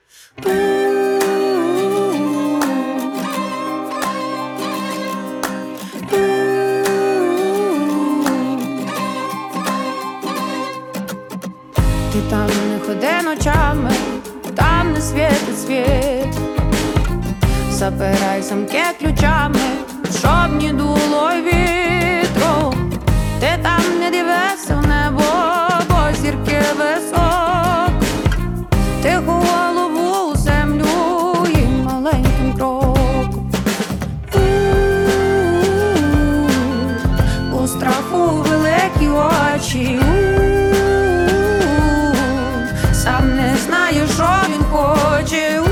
Ти там не ходи ночами, там не світить світ. Запирай замки ключами, щоб не дуло вітру. Ти там не дивися в небо, бо зірки висок. Тиху голову у землю і маленьким кроком. У страху великі очі, сам не знає, що він хоче.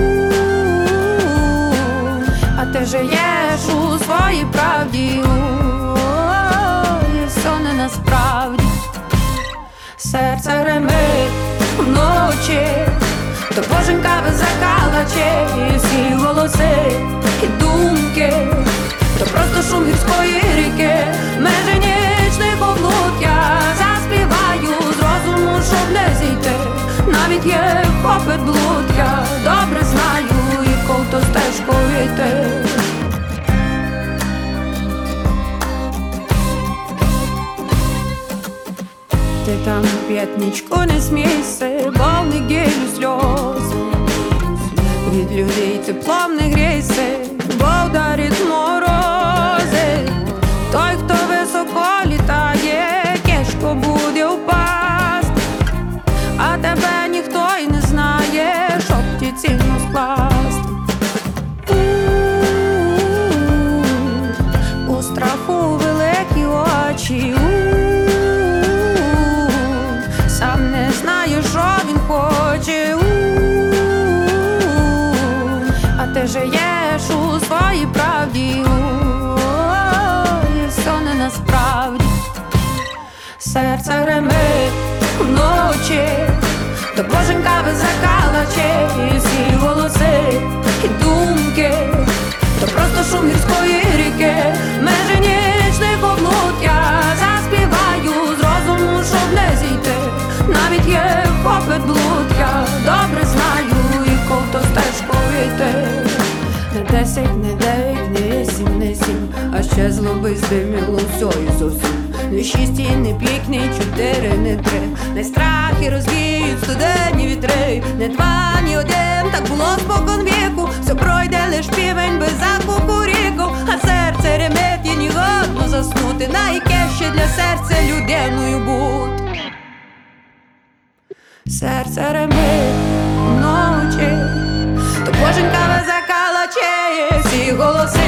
А ти живеш у своїй правді, і все не насправді. Серце гримить вночі, то боженька закалаче, і всі голоси і думки, то просто шум гірської ріки. Межі нічних облуд я заспіваю з розуму, щоб не зійти. Навіть є попит блуд, я добре знаю, і ковто стежкою йти. Ти там в п'ятничку не смійся, бо в неділю сльози. Від людей теплом не грійся, бо вдарить морози. Той, хто високо літає, тяжко буде впасть. А тебе ніхто й не знає, щоб ті цінно скласти. У страху великі очі, сам не знає, що він хоче. А ти живеш у своїй правді, і все не насправді. Серце гримить вночі, то боженька закалаче, і всі голоси і думки, то просто шум гірської ріки. Межі нічних облуд я заспіваю з розуму, щоб не зійти. Навіть є попит блуд, я добре знаю, і ковто стежкою йти. Не 10, не 9, не 8, не 7, а ще злоби здиміло всьою зовсім. Не 6, не 5, не 4, не 3, не страхи розвіють студенні вітри. Не 2, ні 1, так було спокон віку. Все пройде лиш півень без закукуріку. А серце ремет і ні годно заснути. На яке ще для серця людиною бути. Серце ремить вночі, то боженька закалаче, всі голоси